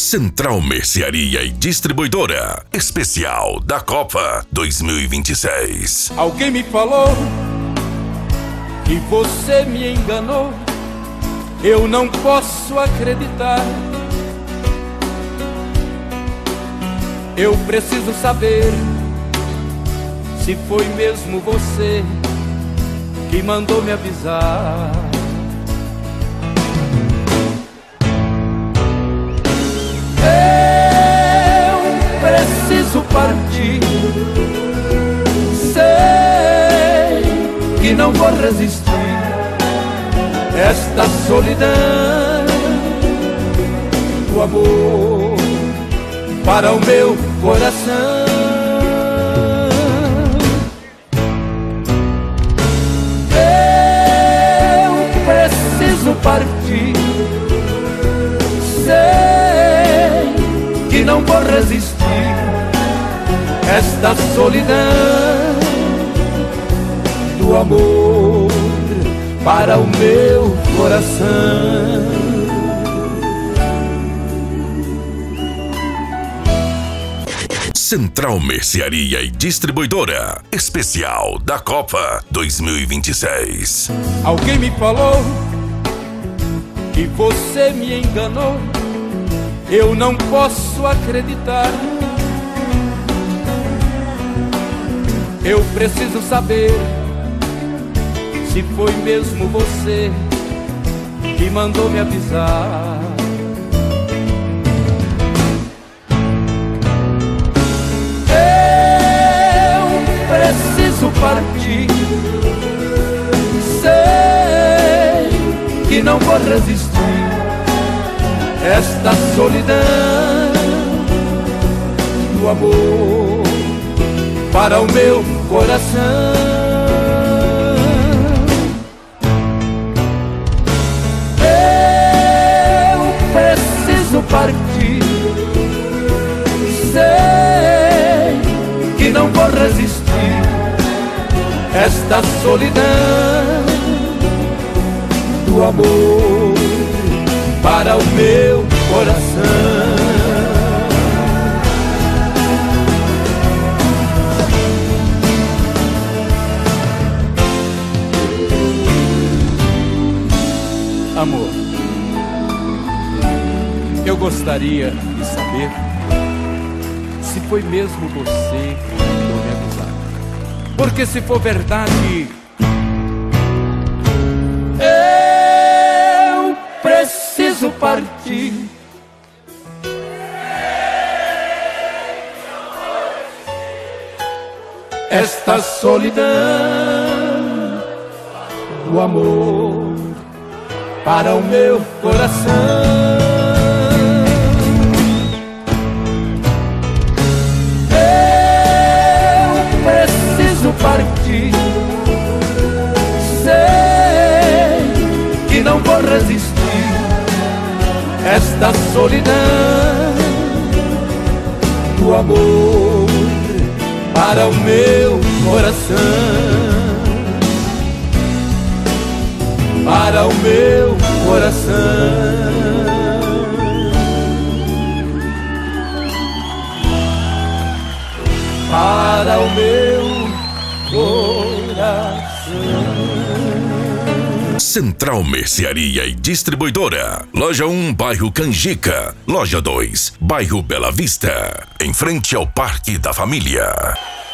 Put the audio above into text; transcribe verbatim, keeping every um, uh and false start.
Central Mercearia e Distribuidora Especial da Copa dois mil e vinte e seis. Alguém me falou que você me enganou. Eu não posso acreditar. Eu preciso saber se foi mesmo você que mandou me avisar. Eu preciso partir. Sei que não vou resistir esta solidão do amor para o meu coração. Eu preciso partir. Sei que não vou resistir esta solidão do amor para o meu coração. Central Mercearia e Distribuidora Especial da Copa dois mil e vinte e seis. Alguém me falou que você me enganou. Eu não posso acreditar. Eu preciso saber se foi mesmo você que mandou me avisar. Preciso partir. Sei que não vou resistir esta solidão do amor para o meu coração. Eu preciso partir. Sei que não vou resistir esta solidão do amor para o meu coração. Amor, eu gostaria de saber se foi mesmo você que mandou me avisar. Porque se for verdade, eu preciso partir. Esta solidão do amor para o meu coração. Partir. Sei que não vou resistir esta solidão do amor para o meu coração, para o meu coração, para o meu coração. Central Mercearia e Distribuidora. Loja um, bairro Canjica. Loja dois, bairro Bela Vista, em frente ao Parque da Família.